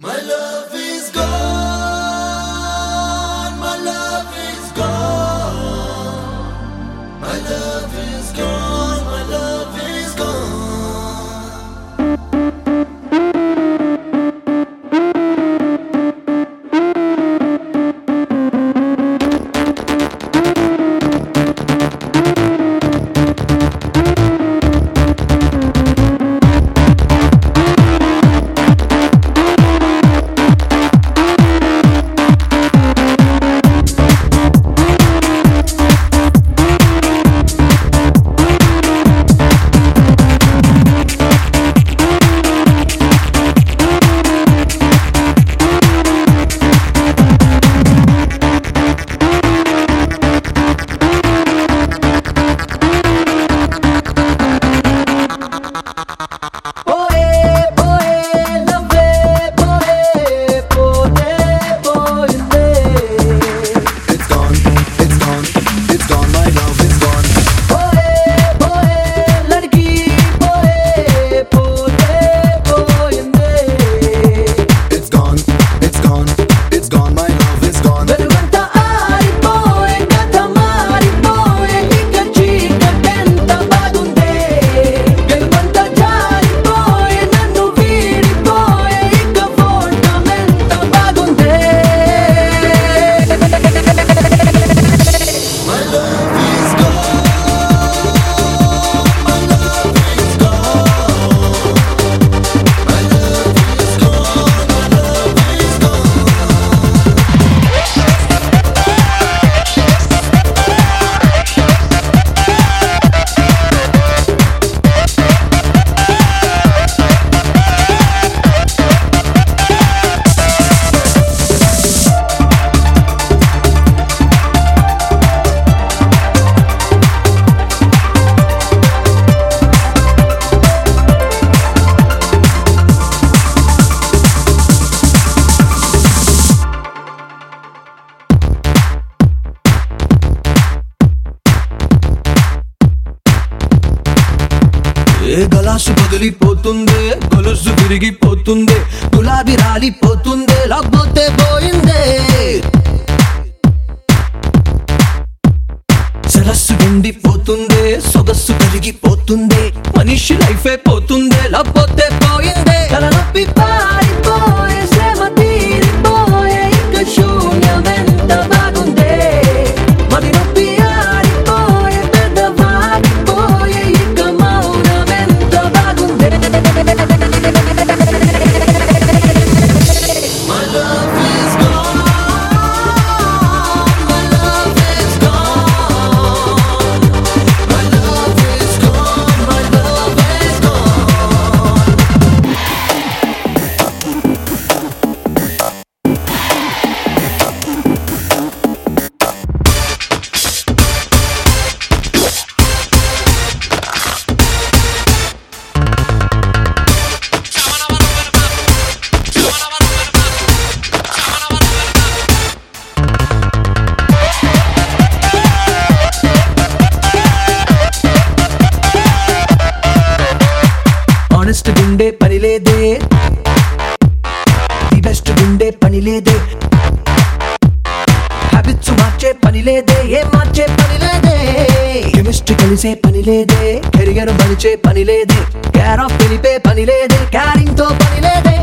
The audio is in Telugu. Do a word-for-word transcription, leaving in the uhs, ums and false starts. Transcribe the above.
My love is gone, my love is gone, my love is gone, my love is gone. గలాసు పగిలిపోతుందే, గొలుసు విరిగిపోతుందే, గులాబీ రాలిపోతుందే, లేకపోతే పోయిందే. సరస్సు ఎండిపోతుందే, సొగస్సు కరిగిపోతుందే, మనిషి లైఫే పోతుందే, లేకపోతే పోయిందే. తలనొప్పి పారిపోయే, శ్రమ తీరిపోయే, ఇక శూన్యమెంత బాగుందే. మరి నొప్పి ఆరిపోయే, పెద్ద వాడిపోయే, ఇక మౌనమెంత బాగుందే. My love is gone, my love is gone, my love is gone, my love is gone. Honest గుండే పని లేదే, ది బెస్ట్ గుండే పని లేదే, హ్యాబిట్స్ మార్చే పని లేదే, ఏం మార్చే పని లేదే. కెమిస్ట్రీ కలిసే పని లేదే, కెరియర్ మలిచే పని లేదే, కేర్ ఆఫ్ తెలిపే పని లేదే, క్యారింగ్ తో పని లేదే.